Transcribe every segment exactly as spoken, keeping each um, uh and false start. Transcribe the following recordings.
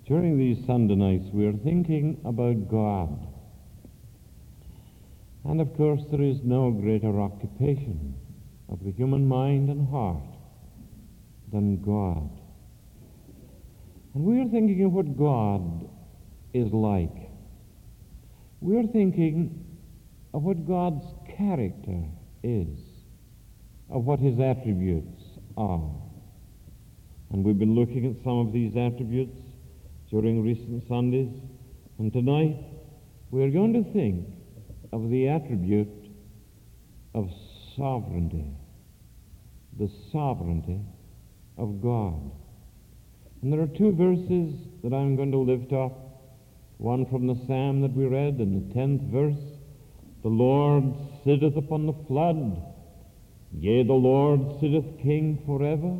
During these Sunday nights, we are thinking about God. And of course, there is no greater occupation of the human mind and heart than God. And we are thinking of what God is like. We are thinking of what God's character is, of what his attributes are. And we've been looking at some of these attributes during recent Sundays, and tonight we are going to think of the attribute of sovereignty, the sovereignty of God. And there are two verses that I'm going to lift up, one from the psalm that we read in the tenth verse, "The Lord sitteth upon the flood, yea, the Lord sitteth king forever."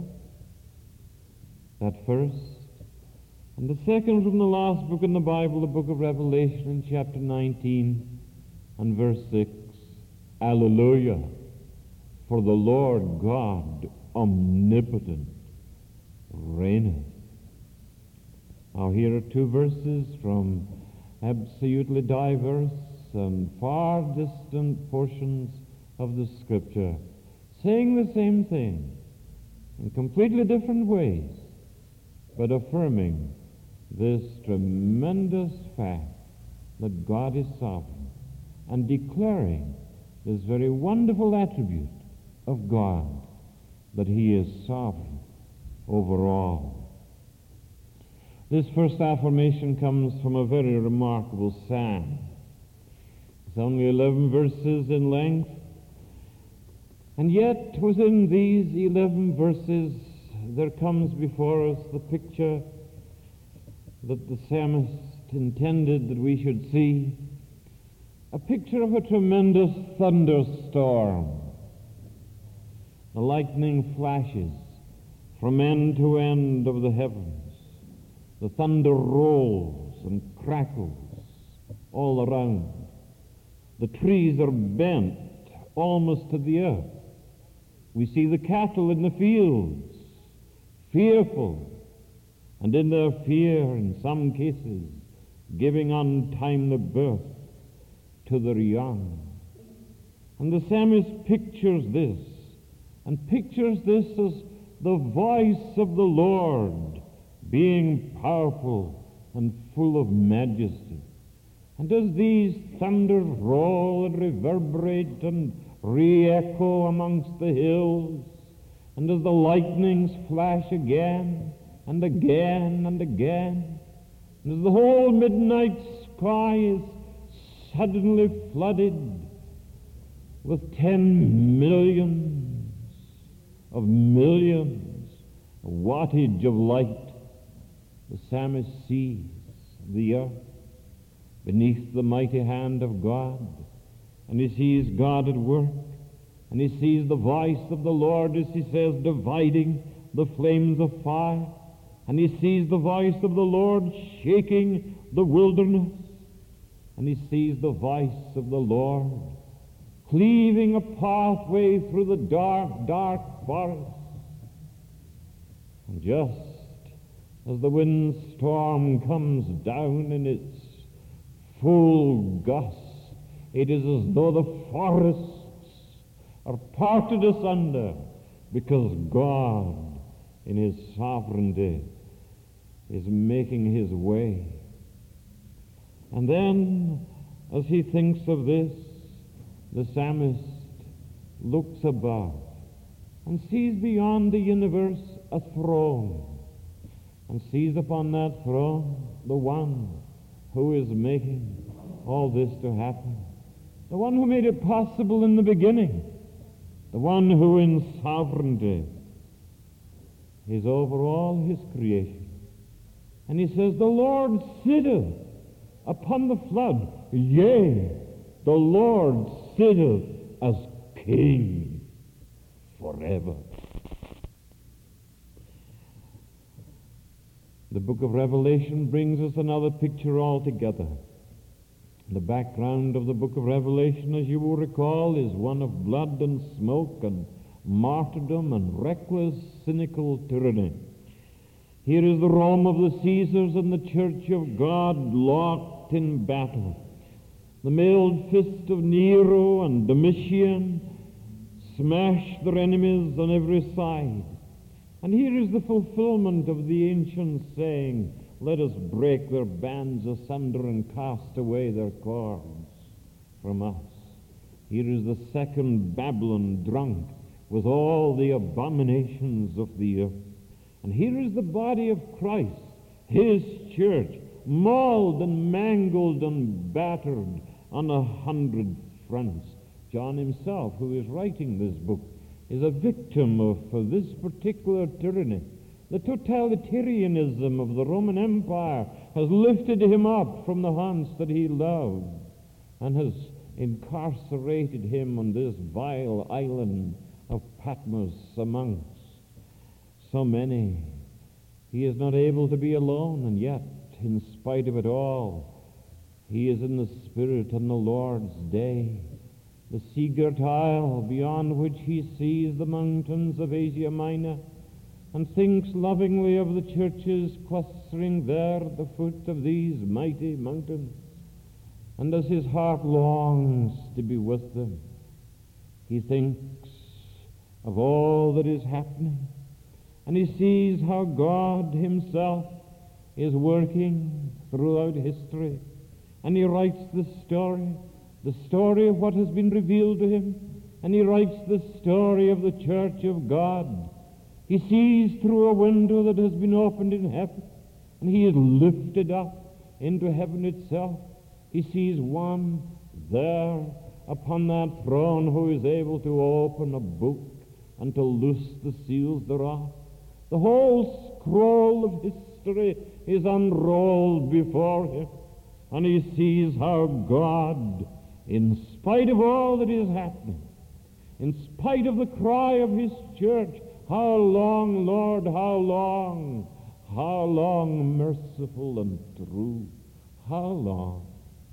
That first. And the second from the last book in the Bible, the book of Revelation, in chapter nineteen and verse six. Alleluia, for the Lord God omnipotent reigneth. Now here are two verses from absolutely diverse and far distant portions of the Scripture, saying the same thing in completely different ways, but affirming this tremendous fact that God is sovereign, and declaring this very wonderful attribute of God, that he is sovereign over all. This first affirmation comes from a very remarkable psalm. It's only eleven verses in length, and yet within these eleven verses there comes before us the picture that the psalmist intended that we should see, a picture of a tremendous thunderstorm. The lightning flashes from end to end of the heavens. The thunder rolls and crackles all around. The trees are bent almost to the earth. We see the cattle in the fields, fearful, and in their fear, in some cases, giving untimely birth to their young. And the psalmist pictures this, and pictures this as the voice of the Lord being powerful and full of majesty. And as these thunders roll and reverberate and re-echo amongst the hills, and as the lightnings flash again and again and again, and as the whole midnight sky is suddenly flooded with ten millions of millions of wattage of light, the psalmist sees the earth beneath the mighty hand of God, and he sees God at work, and he sees the voice of the Lord, as he says, dividing the flames of fire, and he sees the voice of the Lord shaking the wilderness, and he sees the voice of the Lord cleaving a pathway through the dark, dark forest. And just as the windstorm comes down in its full gust, it is as though the forests are parted asunder, because God, in his sovereignty, is making his way. And then, as he thinks of this, the psalmist looks above and sees beyond the universe a throne, and sees upon that throne the one who is making all this to happen, the one who made it possible in the beginning, the one who in sovereignty is over all his creation. And he says, "The Lord sitteth upon the flood, yea, the Lord sitteth as King forever." The book of Revelation brings us another picture altogether. The background of the book of Revelation, as you will recall, is one of blood and smoke and martyrdom and reckless, cynical tyranny. Here is the Rome of the Caesars and the Church of God locked in battle. The mailed fist of Nero and Domitian smash their enemies on every side. And here is the fulfillment of the ancient saying, let us break their bands asunder and cast away their cords from us. Here is the second Babylon drunk with all the abominations of the earth. And here is the body of Christ, his church, mauled and mangled and battered on a hundred fronts. John himself, who is writing this book, is a victim of uh, this particular tyranny. The totalitarianism of the Roman Empire has lifted him up from the haunts that he loved and has incarcerated him on this vile island of Patmos amongst so many. He is not able to be alone, and yet, in spite of it all, he is in the Spirit on the Lord's day. The sea-girt isle beyond which he sees the mountains of Asia Minor and thinks lovingly of the churches clustering there at the foot of these mighty mountains. And as his heart longs to be with them, he thinks of all that is happening, and he sees how God himself is working throughout history, and he writes the story, the story of what has been revealed to him, and he writes the story of the church of God. He sees through a window that has been opened in heaven, and he is lifted up into heaven itself. He sees one there upon that throne who is able to open a book and to loose the seals thereof. The whole scroll of history is unrolled before him, and he sees how God, in spite of all that is happening, in spite of the cry of his church, how long, Lord, how long, how long, merciful and true, how long?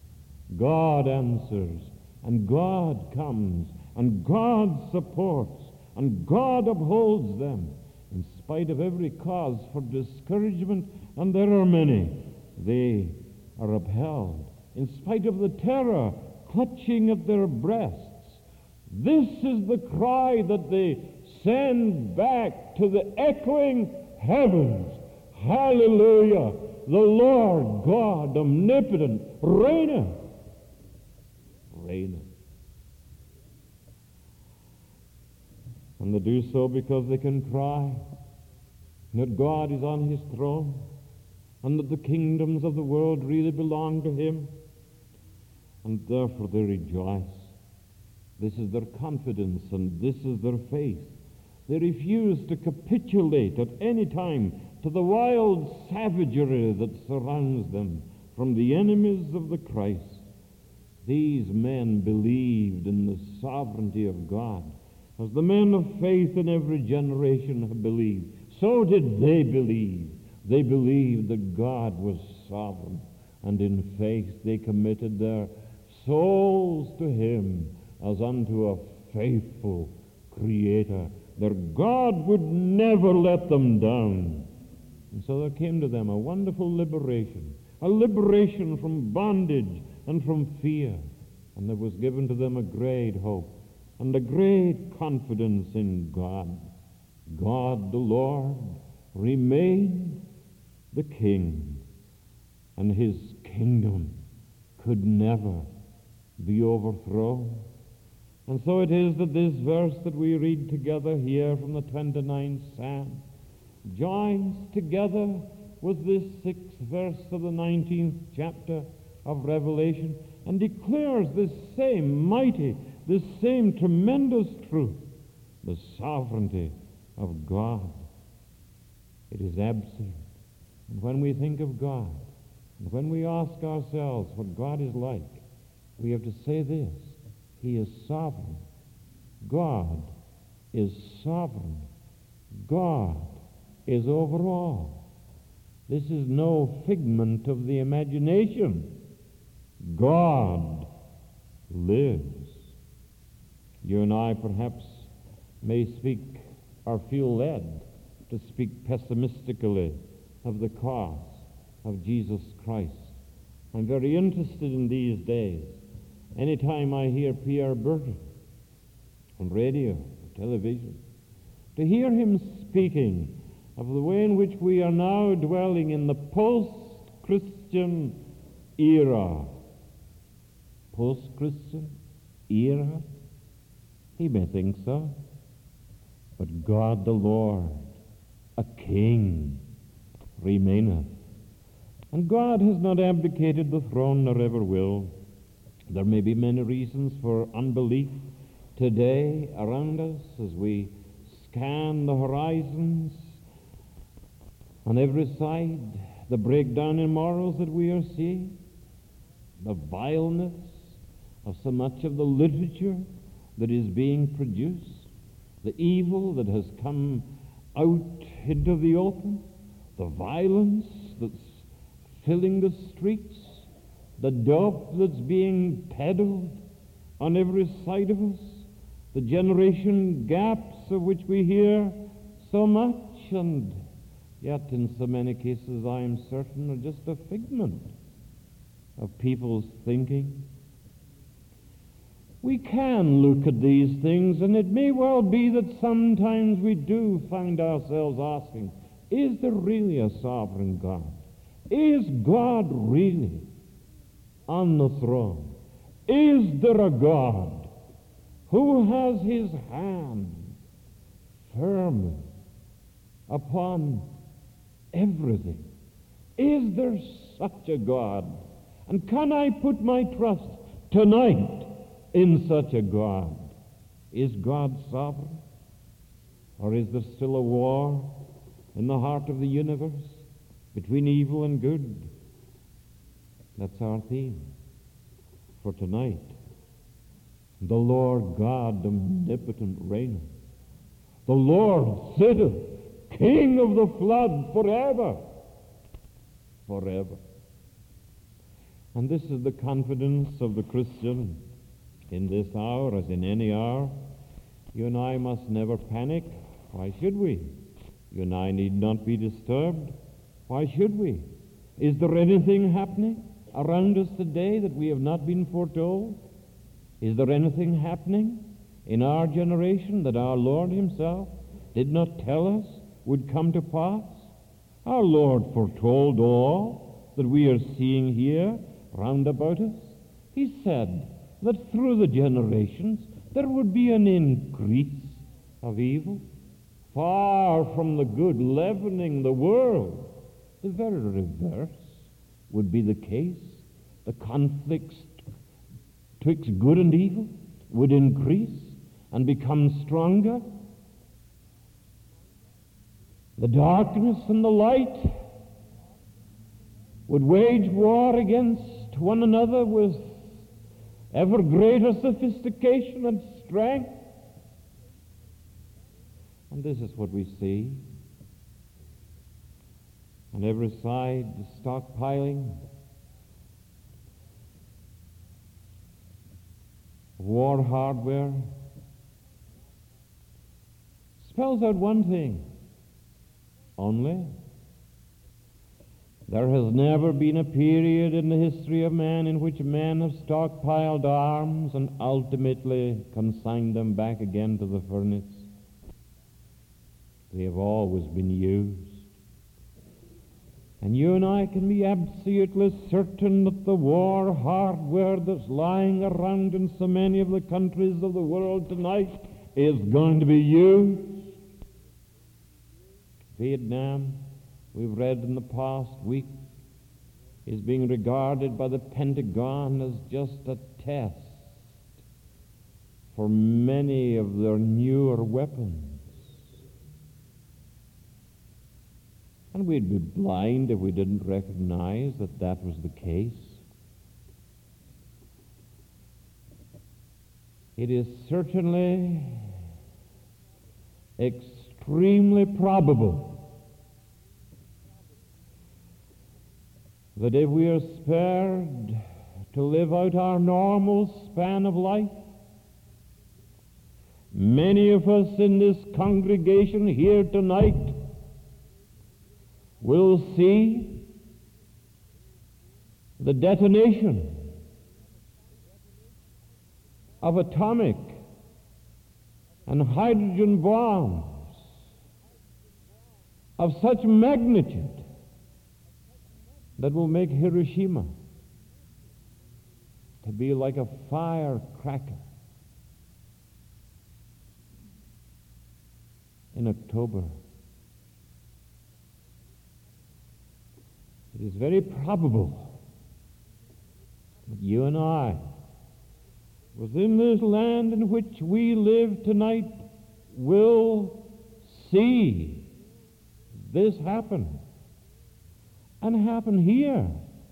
God answers, and God comes, and God supports, and God upholds them, in spite of every cause for discouragement, and there are many. They are upheld, in spite of the terror clutching at their breasts. This is the cry that they send back to the echoing heavens. Hallelujah! The Lord God omnipotent reigneth. Reigneth. And they do so because they can cry that God is on his throne and that the kingdoms of the world really belong to him, and therefore they rejoice. This is their confidence and this is their faith. They refuse to capitulate at any time to the wild savagery that surrounds them from the enemies of the Christ. These men believed in the sovereignty of God, as the men of faith in every generation have believed. So did they believe. They believed that God was sovereign, and in faith they committed their souls to him as unto a faithful Creator. Their God would never let them down. And so there came to them a wonderful liberation, a liberation from bondage and from fear. And there was given to them a great hope and a great confidence in God. God the Lord remained the King, and his kingdom could never be overthrown. And so it is that this verse that we read together here from the twenty-ninth Psalm joins together with this sixth verse of the nineteenth chapter of Revelation and declares this same mighty, this same tremendous truth, the sovereignty of God. It is absolute. And when we think of God, and when we ask ourselves what God is like, we have to say this: he is sovereign. God is sovereign. God is over all. This is no figment of the imagination. God lives. You and I perhaps may speak or feel led to speak pessimistically of the cross of Jesus Christ. I'm very interested in these days. Anytime I hear P R Burton on radio or television, to hear him speaking of the way in which we are now dwelling in the post-Christian era. Post-Christian era? He may think so. But God the Lord, a King, remaineth. And God has not abdicated the throne, nor ever will. There may be many reasons for unbelief today around us as we scan the horizons on every side, the breakdown in morals that we are seeing, the vileness of so much of the literature that is being produced, the evil that has come out into the open, the violence that's filling the streets, the dope that's being peddled on every side of us, the generation gaps of which we hear so much, and yet in so many cases I am certain are just a figment of people's thinking. We can look at these things, and it may well be that sometimes we do find ourselves asking, is there really a sovereign God? Is God really on the throne? Is there a God who has his hand firmly upon everything? Is there such a God? And can I put my trust tonight in such a God? Is God sovereign? Or is there still a war in the heart of the universe between evil and good? That's our theme for tonight. The Lord God omnipotent reigneth. The Lord sitteth, King of the flood, forever. Forever. And this is the confidence of the Christian in this hour, as in any hour. You and I must never panic. Why should we? You and I need not be disturbed. Why should we? Is there anything happening around us today that we have not been foretold? Is there anything happening in our generation that our Lord himself did not tell us would come to pass? Our Lord foretold all that we are seeing here round about us. He said that through the generations there would be an increase of evil, far from the good leavening the world. The very reverse would be the case. The conflicts twixt good and evil would increase and become stronger. The darkness and the light would wage war against one another with ever greater sophistication and strength. And this is what we see. On every side, the stockpiling of war hardware spells out one thing only. There has never been a period in the history of man in which men have stockpiled arms and ultimately consigned them back again to the furnace. They have always been used. And you and I can be absolutely certain that the war hardware that's lying around in so many of the countries of the world tonight is going to be used. Vietnam, we've read in the past week, is being regarded by the Pentagon as just a test for many of their newer weapons. And we'd be blind if we didn't recognize that that was the case. It is certainly extremely probable that if we are spared to live out our normal span of life, many of us in this congregation here tonight will see the detonation of atomic and hydrogen bombs of such magnitude that will make Hiroshima to be like a firecracker in October. It is very probable that you and I, within this land in which we live tonight, will see this happen, and happen here.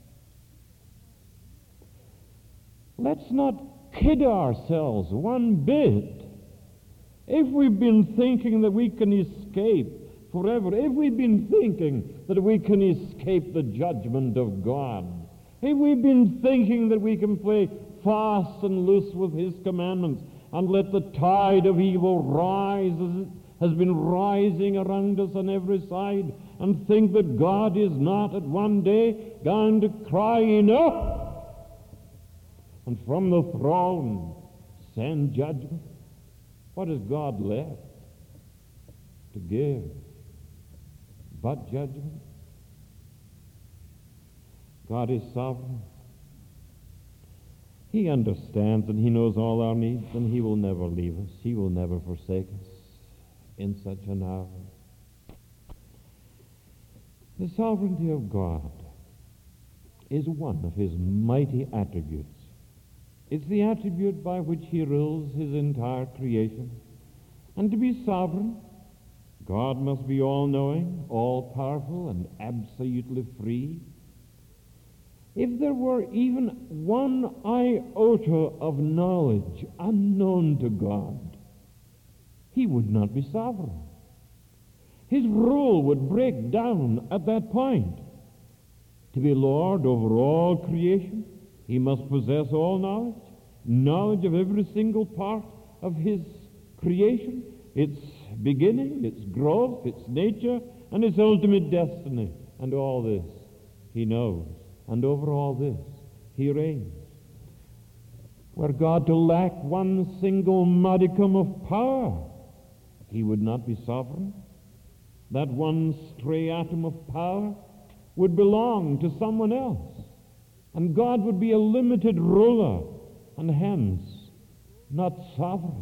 Let's not kid ourselves one bit. If we've been thinking that we can escape forever, if we've been thinking that we can escape the judgment of God, if we've been thinking that we can play fast and loose with His commandments and let the tide of evil rise as it has been rising around us on every side, and think that God is not at one day going to cry enough and from the throne send judgment, what is God left to give but judgment? God is sovereign. He understands and He knows all our needs, and He will never leave us. He will never forsake us in such an hour. The sovereignty of God is one of His mighty attributes. It's the attribute by which He rules His entire creation. And to be sovereign, God must be all-knowing, all-powerful, and absolutely free. If there were even one iota of knowledge unknown to God, He would not be sovereign. His rule would break down at that point. To be Lord over all creation, He must possess all knowledge, knowledge of every single part of His creation, its beginning, its growth, its nature, and its ultimate destiny. And all this He knows. And over all this He reigns. Were God to lack one single modicum of power, He would not be sovereign. That one stray atom of power would belong to someone else. And God would be a limited ruler, and hence not sovereign.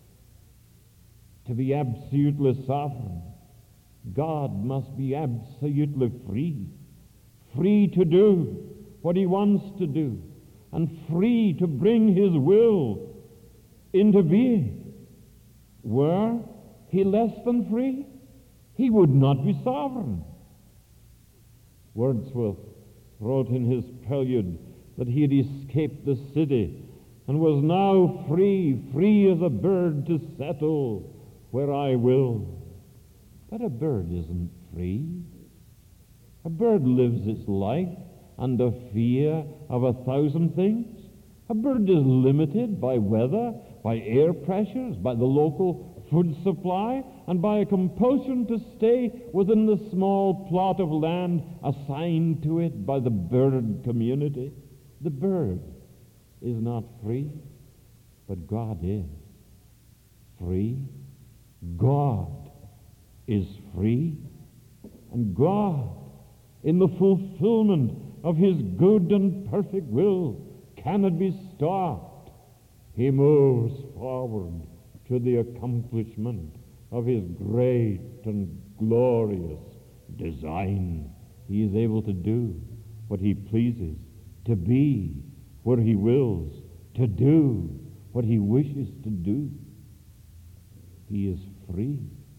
To be absolutely sovereign, God must be absolutely free. Free to do what He wants to do, and free to bring His will into being. Were He less than free, He would not be sovereign. Wordsworth wrote in his prelude that he had escaped the city and was now free, free as a bird to settle where I will. But a bird isn't free. A bird lives its life under fear of a thousand things. A bird is limited by weather, by air pressures, by the local food supply, and by a compulsion to stay within the small plot of land assigned to it by the bird community. The bird is not free, but God is free. God is free, and God, in the fulfillment of His good and perfect will, cannot be stopped. He moves forward to the accomplishment of His great and glorious design. He is able to do what He pleases, to be where He wills, to do what He wishes to do. He is free.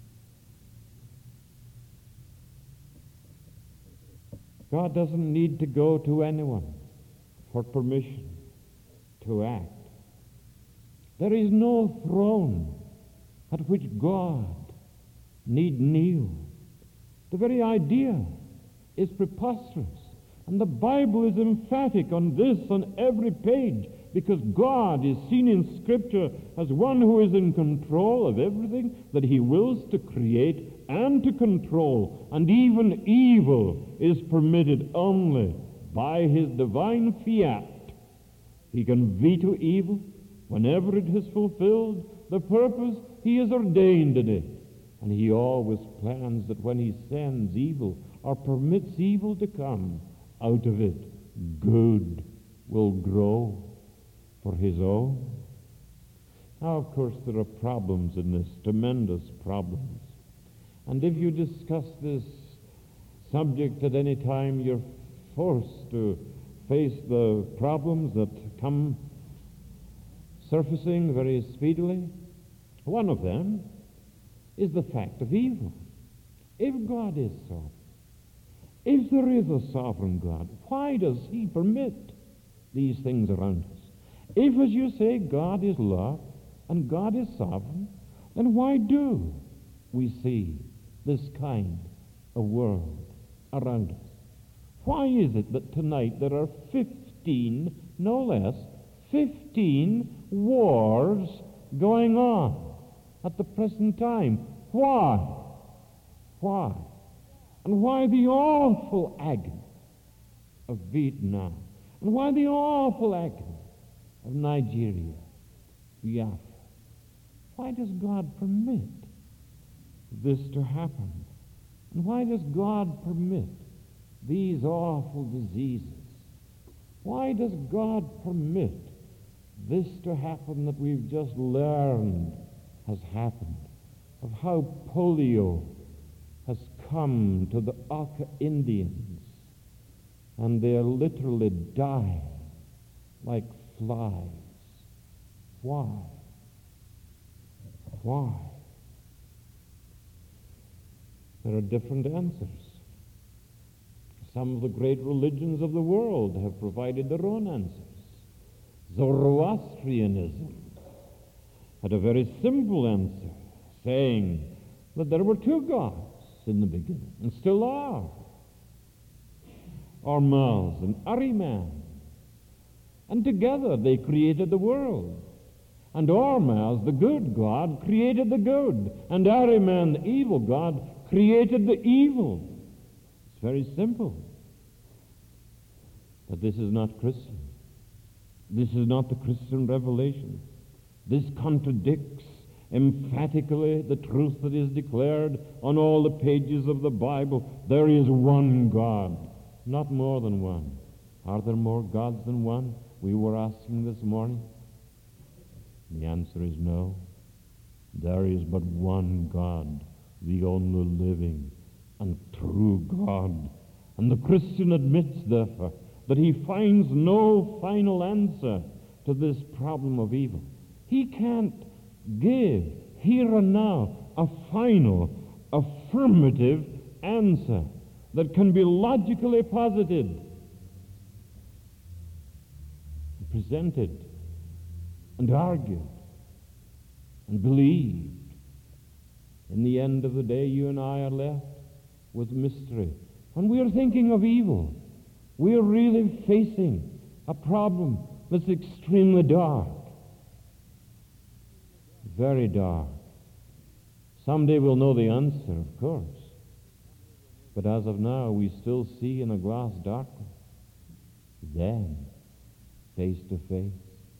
God doesn't need to go to anyone for permission to act. There is no throne at which God need kneel. The very idea is preposterous. And the Bible is emphatic on this on every page, because God is seen in Scripture as one who is in control of everything that He wills to create and to control, and even evil is permitted only by his divine fiat. He can veto evil whenever it has fulfilled the purpose he has ordained in it. And he always plans that when he sends evil or permits evil to come, out of it good will grow for his own. Now, of course, there are problems in this, tremendous problems. And if you discuss this subject at any time, you're forced to face the problems that come surfacing very speedily. One of them is the fact of evil. If God is sovereign, if there is a sovereign God, why does he permit these things around us? If, as you say, God is love and God is sovereign, then why do we see this kind of world around us? Why is it that tonight there are fifteen, no less, fifteen wars going on at the present time? Why? Why? And why the awful agony of Vietnam? And why the awful agony of Nigeria, Biafra? Why does God permit this to happen? And why does God permit these awful diseases? Why does God permit this to happen that we've just learned has happened? Of how polio has come to the Auca Indians, and they're literally dying like flies. Why? Why? There are different answers. Some of the great religions of the world have provided their own answers. Zoroastrianism had a very simple answer, saying that there were two gods in the beginning, and still are. Ormuzd and Ahriman. And together they created the world. And Ormuzd, the good god, created the good. And Ahriman, the evil god, created the evil. It's very simple. But this is not Christian. This is not the Christian revelation. This contradicts emphatically the truth that is declared on all the pages of the Bible. There is one God, not more than one. Are there more gods than one? We were asking this morning. The answer is no. There is but one God, the only living and true God. And the Christian admits, therefore, that he finds no final answer to this problem of evil. He can't give here and now a final, affirmative answer that can be logically posited, presented, and argued, and believed. In the end of the day, you and I are left with mystery. When we are thinking of evil, we are really facing a problem that's extremely dark. Very dark. Someday we'll know the answer, of course. But as of now, we still see in a glass darkness. Then, face to face.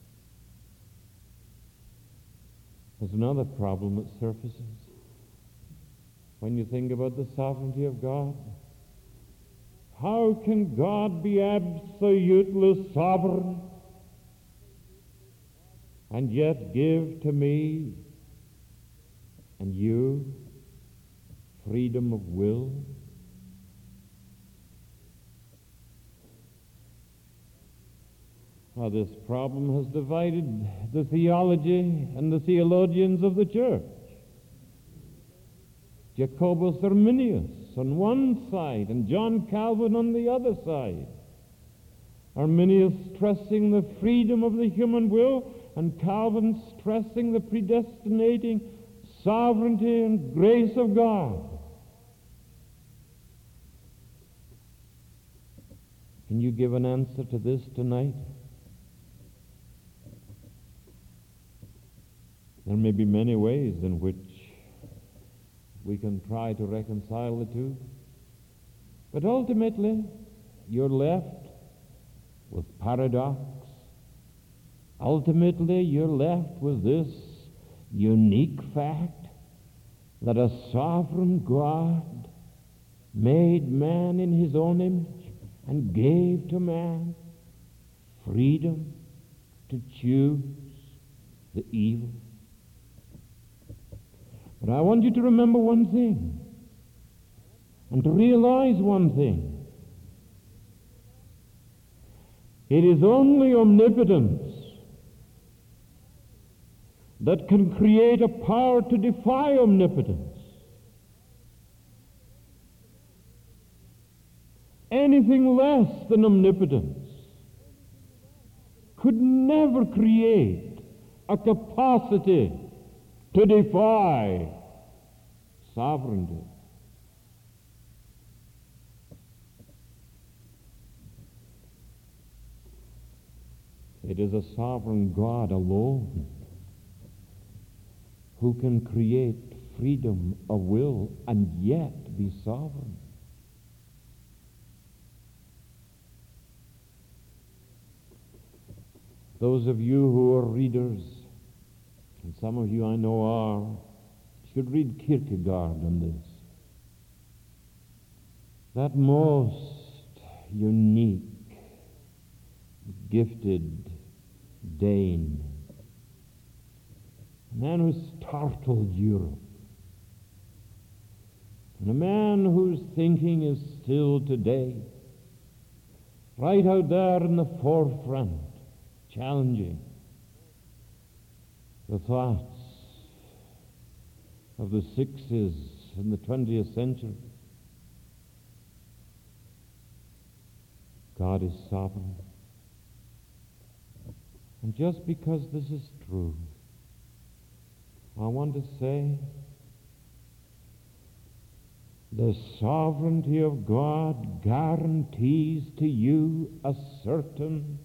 There's another problem that surfaces. When you think about the sovereignty of God, how can God be absolutely sovereign and yet give to me and you freedom of will? Now, this problem has divided the theology and the theologians of the church. Jacobus Arminius on one side and John Calvin on the other side. Arminius stressing the freedom of the human will, and Calvin stressing the predestinating sovereignty and grace of God. Can you give an answer to this tonight? There may be many ways in which we can try to reconcile the two. But ultimately, you're left with paradox. Ultimately, you're left with this unique fact that a sovereign God made man in his own image and gave to man freedom to choose the evil. But I want you to remember one thing, and to realize one thing. It is only omnipotence that can create a power to defy omnipotence. Anything less than omnipotence could never create a capacity to defy sovereignty. It is a sovereign God alone who can create freedom of will and yet be sovereign. Those of you who are readers, and some of you I know are, should read Kierkegaard on this. That most unique, gifted Dane, a man who startled Europe, and a man whose thinking is still today right out there in the forefront, challenging the thoughts of the sixties in the twentieth century. God is sovereign. And just because this is true, I want to say the sovereignty of God guarantees to you a certain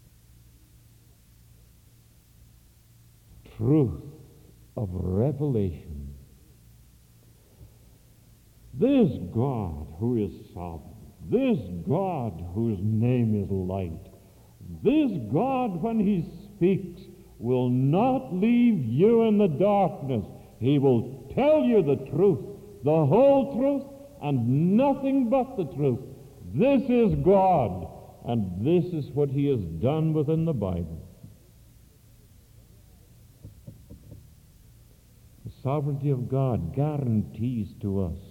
truth of revelation. This God who is sovereign, this God whose name is light, this God, when he speaks, will not leave you in the darkness. He will tell you the truth, the whole truth, and nothing but the truth. This is God, and this is what he has done within the Bible. The sovereignty of God guarantees to us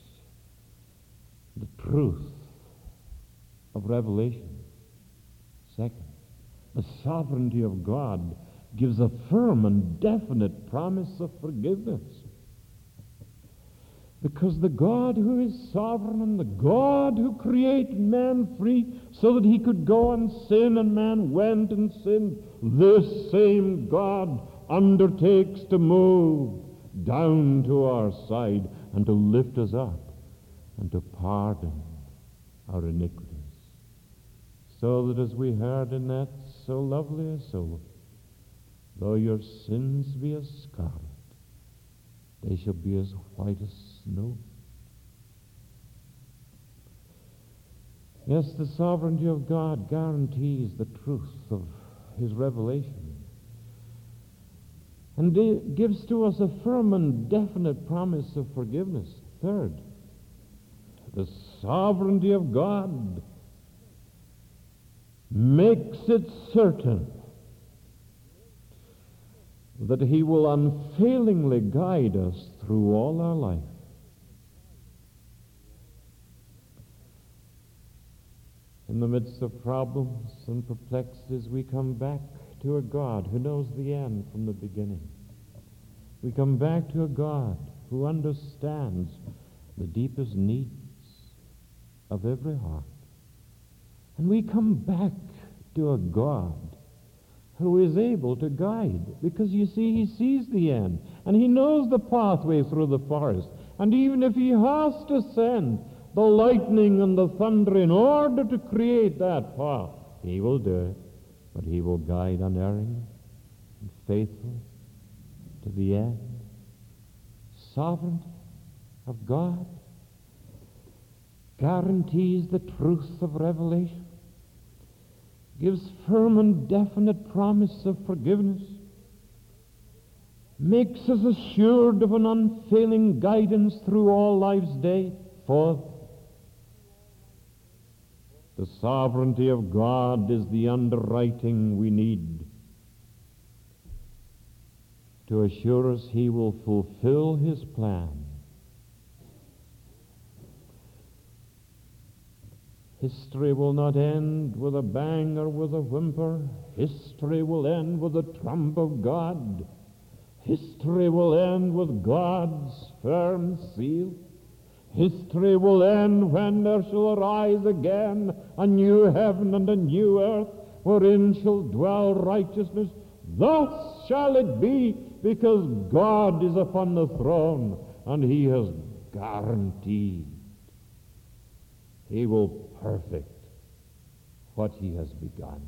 the truth of revelation. Second, the sovereignty of God gives a firm and definite promise of forgiveness. Because the God who is sovereign and the God who created man free so that he could go and sin, and man went and sinned, this same God undertakes to move down to our side and to lift us up and to pardon our iniquities. So that, as we heard in that so lovely a solo, though your sins be as scarlet, they shall be as white as snow. Yes, the sovereignty of God guarantees the truth of his revelation, and it gives to us a firm and definite promise of forgiveness. Third, the sovereignty of God makes it certain that he will unfailingly guide us through all our life. In the midst of problems and perplexities, we come back to a God who knows the end from the beginning. We come back to a God who understands the deepest needs of every heart. And we come back to a God who is able to guide, because you see, he sees the end, and he knows the pathway through the forest. And even if he has to send the lightning and the thunder in order to create that path, he will do it. But he will guide unerring and faithful to the end. Sovereignty of God, guarantees the truth of revelation, gives firm and definite promise of forgiveness, makes us assured of an unfailing guidance through all life's day. Fourth, the sovereignty of God is the underwriting we need to assure us He will fulfill His plan. History will not end with a bang or with a whimper. History will end with the trump of God. History will end with God's firm seal. History will end when there shall arise again a new heaven and a new earth, wherein shall dwell righteousness. Thus shall it be, because God is upon the throne, and He has guaranteed He will perfect what He has begun.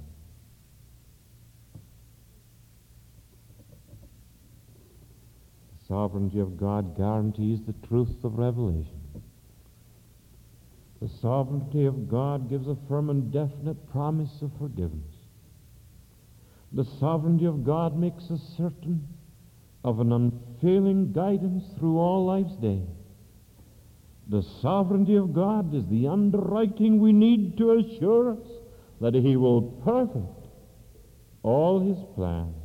The sovereignty of God guarantees the truth of revelation. The sovereignty of God gives a firm and definite promise of forgiveness. The sovereignty of God makes us certain of an unfailing guidance through all life's day. The sovereignty of God is the underwriting we need to assure us that He will perfect all His plans.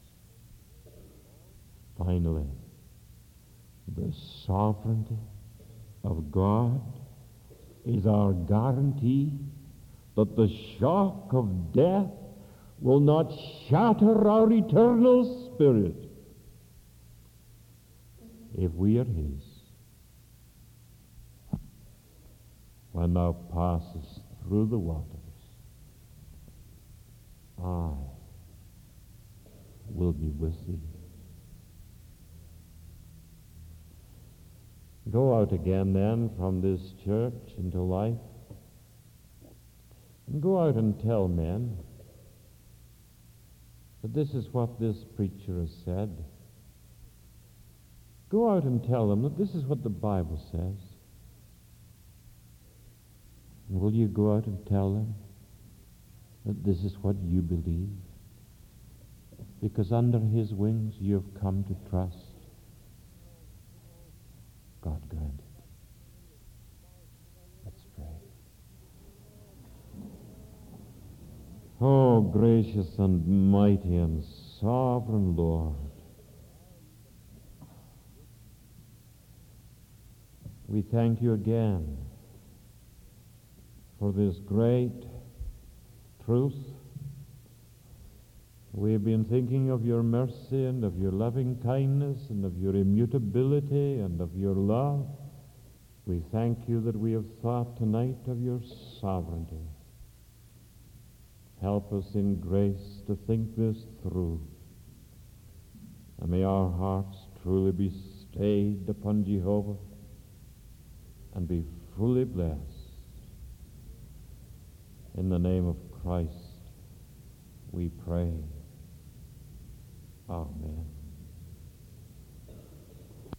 Finally, the sovereignty of God is our guarantee that the shock of death will not shatter our eternal spirit if we are His. When thou passest through the waters, I will be with thee. Go out again then from this church into life, and go out and tell men that this is what this preacher has said. Go out and tell them that this is what the Bible says. And will you go out and tell them that this is what you believe? Because under His wings you have come to trust. God grant it. Let's pray. Oh, gracious and mighty and sovereign Lord, we thank You again for this great truth. We have been thinking of Your mercy and of Your loving kindness and of Your immutability and of Your love. We thank You that we have thought tonight of Your sovereignty. Help us in grace to think this through, and may our hearts truly be stayed upon Jehovah and be fully blessed. In the name of Christ we pray. Amen.